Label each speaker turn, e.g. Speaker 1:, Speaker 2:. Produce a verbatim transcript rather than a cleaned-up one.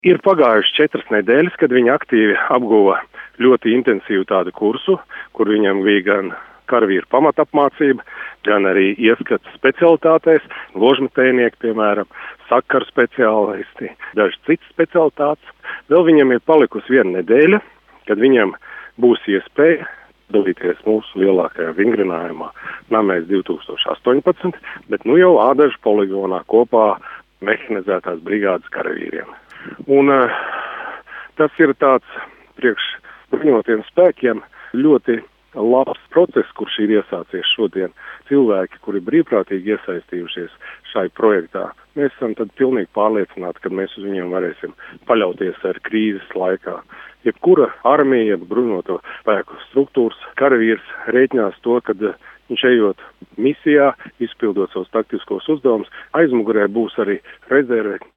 Speaker 1: Ir pagājušas četras nedēļas, kad viņi aktīvi apguva ļoti intensīvu tādu kursu, kur viņam bija gan karavīru pamatapmācība, gan arī ieskats specialitātēs, ložmetējnieki, piemēram, sakaru speciālisti, daži citas specialitātes. Vēl viņam ir palikusi viena nedēļa, kad viņam būs iespēja dalīties mūsu lielākajā vingrinājumā Namēs divi tūkstoši astoņpadsmit, bet nu jau Ādažu poligonā kopā mehanizētās brigādes karavīriem. Un uh, tas ir tāds priekš bruņotiem spēkiem ļoti labs process, kurš ir iesācies šodien. Cilvēki, kuri brīvprātīgi iesaistījušies šai projektā, mēs esam tad pilnīgi pārliecināti, ka mēs uz viņiem varēsim paļauties ar krīzes laikā. Jebkura armija, jeb bruņoto spēku struktūras karavīrs rēķinās to, kad viņš ejot misijā, izpildot savus taktiskos uzdevumus, aizmugurē būs arī rezerve.